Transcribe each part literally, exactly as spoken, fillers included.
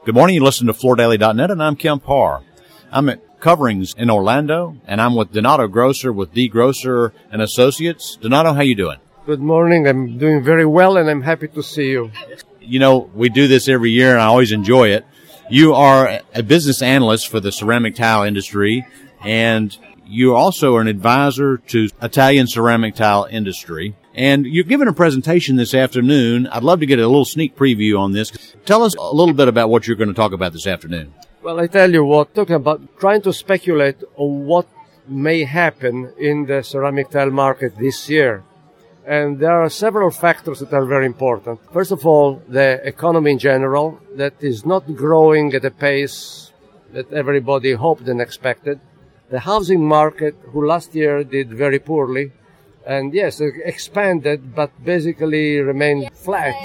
Good morning. You listen to floor daily dot net, and I'm Kim Parr. I'm at Coverings in Orlando, and I'm with Donato Grosser with D. Grosser and Associates. Donato, how you doing? Good morning. I'm doing very well, and I'm happy to see you. You know, we do this every year, and I always enjoy it. You are a business analyst for the ceramic tile industry, and you also are an advisor to Italian ceramic tile industry. And you're giving a presentation this afternoon. I'd love to get a little sneak preview on this. Tell us a little bit about what you're going to talk about this afternoon. Well, I tell you what, talking about trying to speculate on what may happen in the ceramic tile market this year. And there are several factors that are very important. First of all, the economy in general, that is not growing at a pace that everybody hoped and expected. The housing market, who last year did very poorly, and yes, it expanded, but basically remained flat.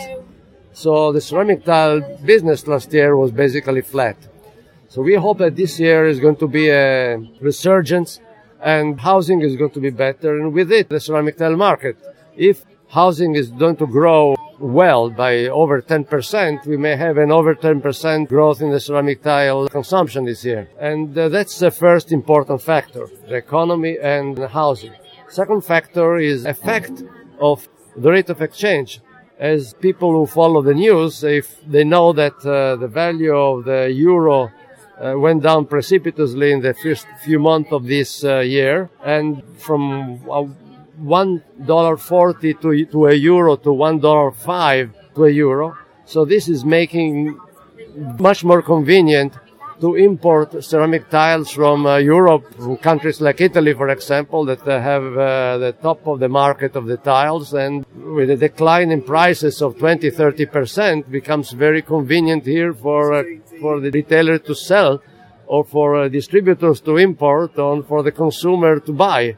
So the ceramic tile business last year was basically flat. So we hope that this year is going to be a resurgence, and housing is going to be better, and with it, the ceramic tile market. If housing is going to grow well by over ten percent, we may have an over ten percent growth in the ceramic tile consumption this year. And uh, that's the first important factor, the economy and housing. Second factor is effect of the rate of exchange. As people who follow the news, if they know that uh, the value of the euro uh, went down precipitously in the first few months of this uh, year, and from uh, one dollar forty to, to a euro to one dollar five to a euro. So this is making much more convenient to import ceramic tiles from uh, Europe, from countries like Italy, for example, that uh, have uh, the top of the market of the tiles. And with a decline in prices of twenty, thirty percent, becomes very convenient here for uh, for the retailer to sell, or for uh, distributors to import, or for the consumer to buy.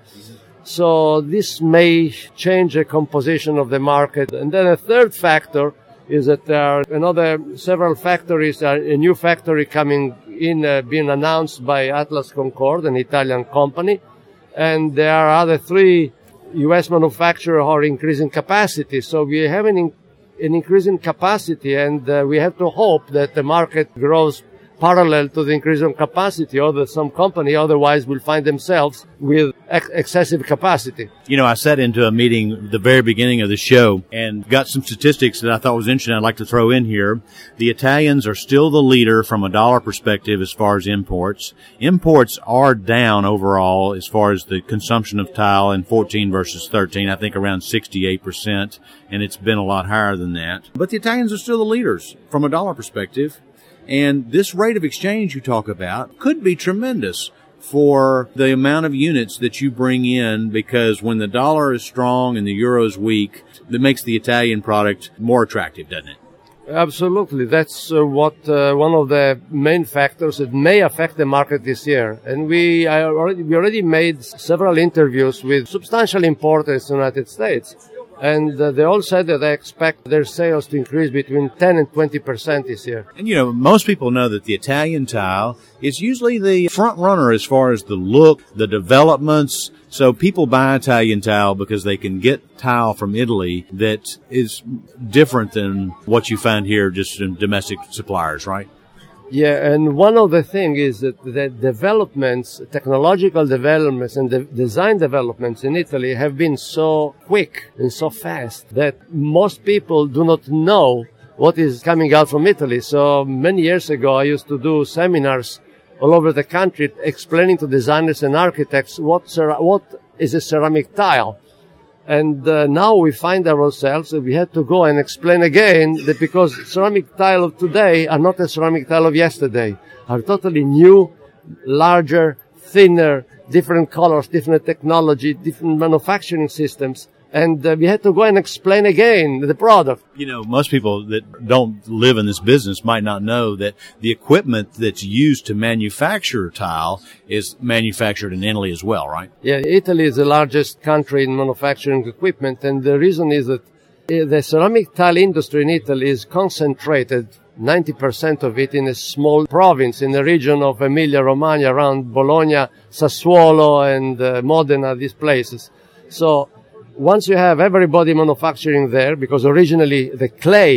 So this may change the composition of the market. And then a third factor is that there are another several factories, uh, a new factory coming in, uh, being announced by Atlas Concord, an Italian company. And there are other three U S manufacturers who are increasing capacity. So we have an, in, an increase in capacity, and uh, we have to hope that the market grows parallel to the increase in capacity, or that some company otherwise will find themselves with ex- excessive capacity. You know, I sat into a meeting at the very beginning of the show and got some statistics that I thought was interesting I'd like to throw in here. The Italians are still the leader from a dollar perspective as far as imports. Imports are down overall as far as the consumption of tile in fourteen versus thirteen, I think around sixty-eight percent, and it's been a lot higher than that. But the Italians are still the leaders from a dollar perspective. And this rate of exchange you talk about could be tremendous for the amount of units that you bring in, because when the dollar is strong and the euro is weak, that makes the Italian product more attractive, doesn't it? Absolutely. That's uh, what uh, one of the main factors that may affect the market this year. And we I already we already made several interviews with substantial importers in the United States. And uh, they all said that they expect their sales to increase between ten and twenty percent this year. And, you know, most people know that the Italian tile is usually the front runner as far as the look, the developments. So people buy Italian tile because they can get tile from Italy that is different than what you find here just in domestic suppliers, right? Yeah, and one of the things is that the developments, technological developments and the design developments in Italy have been so quick and so fast that most people do not know what is coming out from Italy. So many years ago, I used to do seminars all over the country explaining to designers and architects what, cer- what is a ceramic tile. And uh, now we find ourselves that we had to go and explain again that because ceramic tile of today are not the ceramic tile of yesterday, are totally new, larger, thinner, different colors, different technology, different manufacturing systems. And uh, we had to go and explain again the product. You know, most people that don't live in this business might not know that the equipment that's used to manufacture tile is manufactured in Italy as well, right? Yeah, Italy is the largest country in manufacturing equipment. And the reason is that the ceramic tile industry in Italy is concentrated, ninety percent of it in a small province in the region of Emilia-Romagna, around Bologna, Sassuolo, and uh, Modena, these places. So once you have everybody manufacturing there, because originally the clay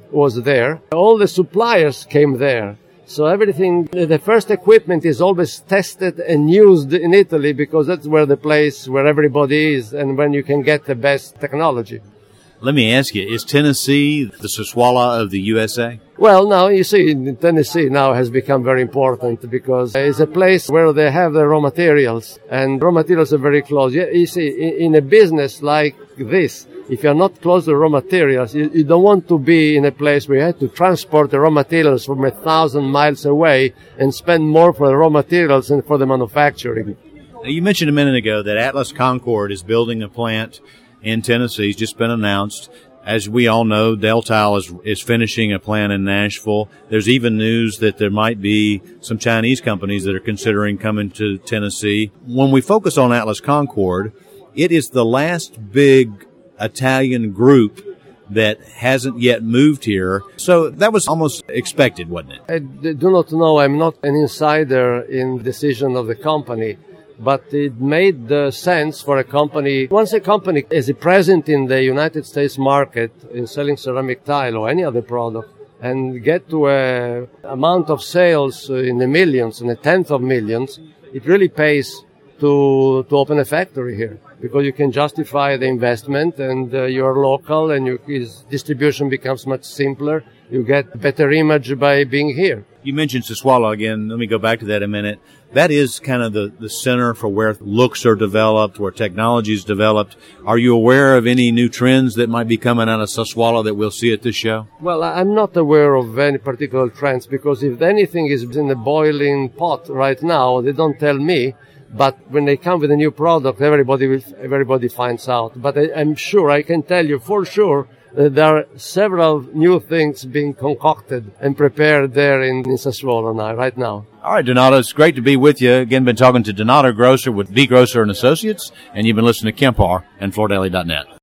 was there. All the suppliers came there. So everything, the first equipment is always tested and used in Italy because that's where the place where everybody is and when you can get the best technology. Let me ask you, is Tennessee the Sassuolo of the U S A? Well, now, you see, Tennessee now has become very important because it's a place where they have the raw materials, and raw materials are very close. You see, in a business like this, if you're not close to raw materials, you, you don't want to be in a place where you have to transport the raw materials from a thousand miles away and spend more for the raw materials and for the manufacturing. Now, you mentioned a minute ago that Atlas Concord is building a plant in Tennessee. It's just been announced. As we all know, Deltile is, is finishing a plant in Nashville. There's even news that there might be some Chinese companies that are considering coming to Tennessee. When we focus on Atlas Concord, it is the last big Italian group that hasn't yet moved here. So that was almost expected, wasn't it? I do not know. I'm not an insider in the decision of the company. But it made uh, sense for a company. Once a company is present in the United States market in selling ceramic tile or any other product and get to a amount of sales in the millions, in a tenth of millions, it really pays to to open a factory here because you can justify the investment and uh, you're local and your distribution becomes much simpler. You get better image by being here. You mentioned Sassuolo again. Let me go back to that a minute. That is kind of the, the center for where looks are developed, where technology is developed. Are you aware of any new trends that might be coming out of Sassuolo that we'll see at this show? Well, I'm not aware of any particular trends because if anything is in the boiling pot right now, they don't tell me. But when they come with a new product, everybody will, everybody finds out. But I, I'm sure, I can tell you for sure, Uh, there are several new things being concocted and prepared there in, in Sassuolo now, right now. All right, Donato, it's great to be with you. Again, been talking to Donato Grosser with V. Grosser and Associates, and you've been listening to Kempar and Flor Daily dot net.